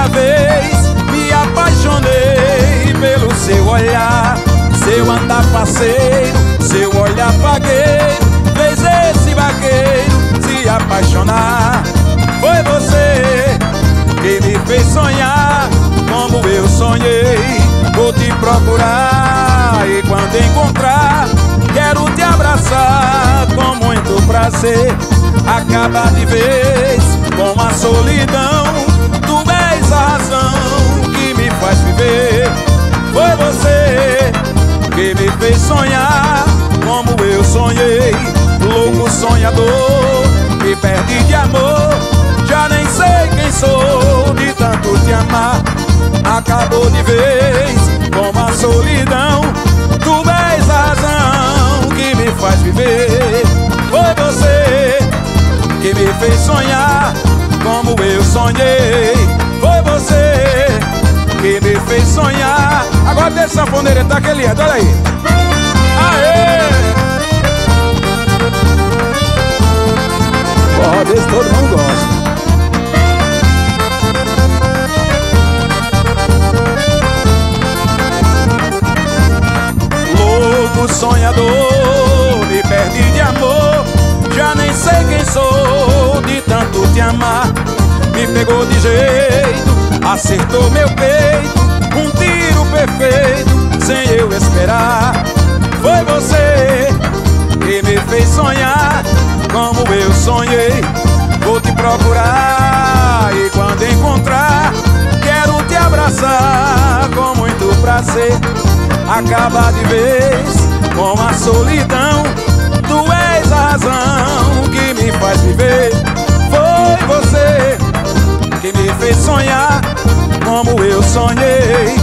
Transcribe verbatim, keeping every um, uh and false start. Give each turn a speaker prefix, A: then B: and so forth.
A: primeira vez me apaixonei pelo seu olhar, seu andar parceiro, seu olhar vagueiro, fez esse vaqueiro se apaixonar. Foi você que me fez sonhar como eu sonhei. Vou te procurar e quando encontrar, quero te abraçar com muito prazer. Acabar de vez com a solidão, tu és a razão que me faz viver. Foi você que me fez sonhar como eu sonhei. Louco sonhador, me perdi de amor, já nem sei quem sou de tanto te amar. Acabou de vez com a solidão, tu és a razão que me faz viver. Foi você que me fez sonhar como eu sonhei. Foi você que me fez sonhar. Agora deixa essa sanfoneira, tá aquele lindo, olha aí. Aê! Porra, desse todo mundo gosta. Louco sonhador, me perdi de amor, já nem sei quem sou de tanto te amar. Me pegou de jeito, acertou meu peito, um tiro perfeito, sem eu esperar. Foi você que me fez sonhar como eu sonhei. Vou te procurar e quando encontrar, quero te abraçar com muito prazer. Acabar de vez com a solidão, tu és a razão que me faz viver. Foi você que me fez sonhar como eu sonhei.